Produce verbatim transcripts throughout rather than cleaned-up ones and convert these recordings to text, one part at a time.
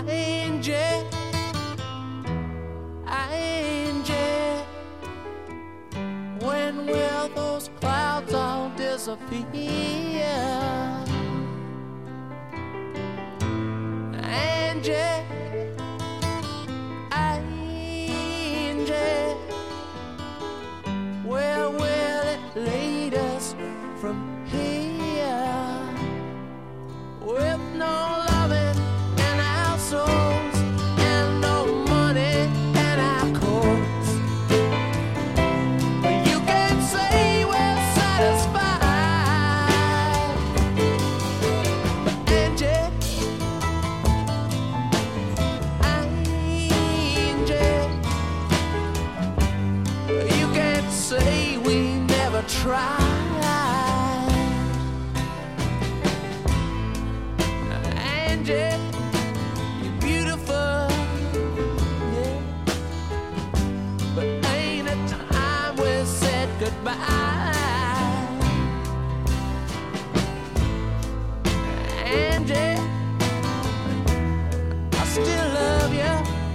Angie, Angie, when will those clouds all disappear? Angie, Angie, where will it lead us from here? With no loving in our souls and no money in our coats, you can say we're satisfied. Angie, Angie, you can't say we never tried. Angie, you're beautiful, yeah, but ain't it time we said goodbye? Angie, I still love you.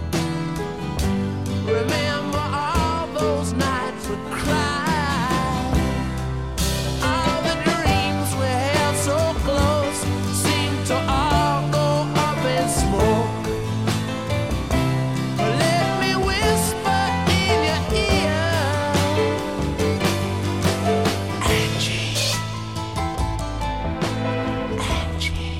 Remember all those nights we cried, all the dreams we held so close seem to all go up in smoke. Let me whisper in your ear, Angie, Angie,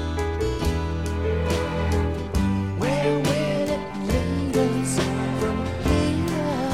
where will it lead us from here?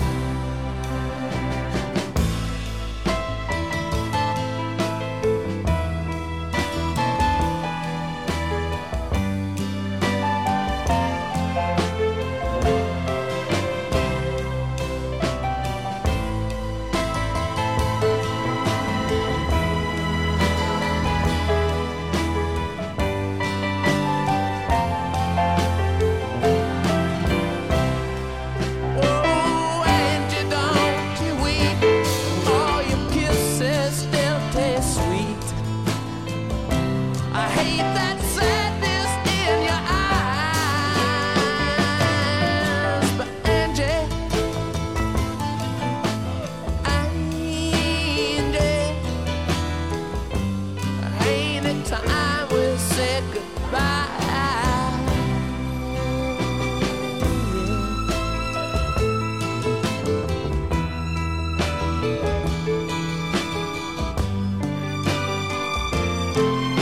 Oh, Angie, don't you weep. All your kisses still taste sweet. I hate that sadness in your eyes. But Angie, Angie, ain't it time we said goodbye? Yeah.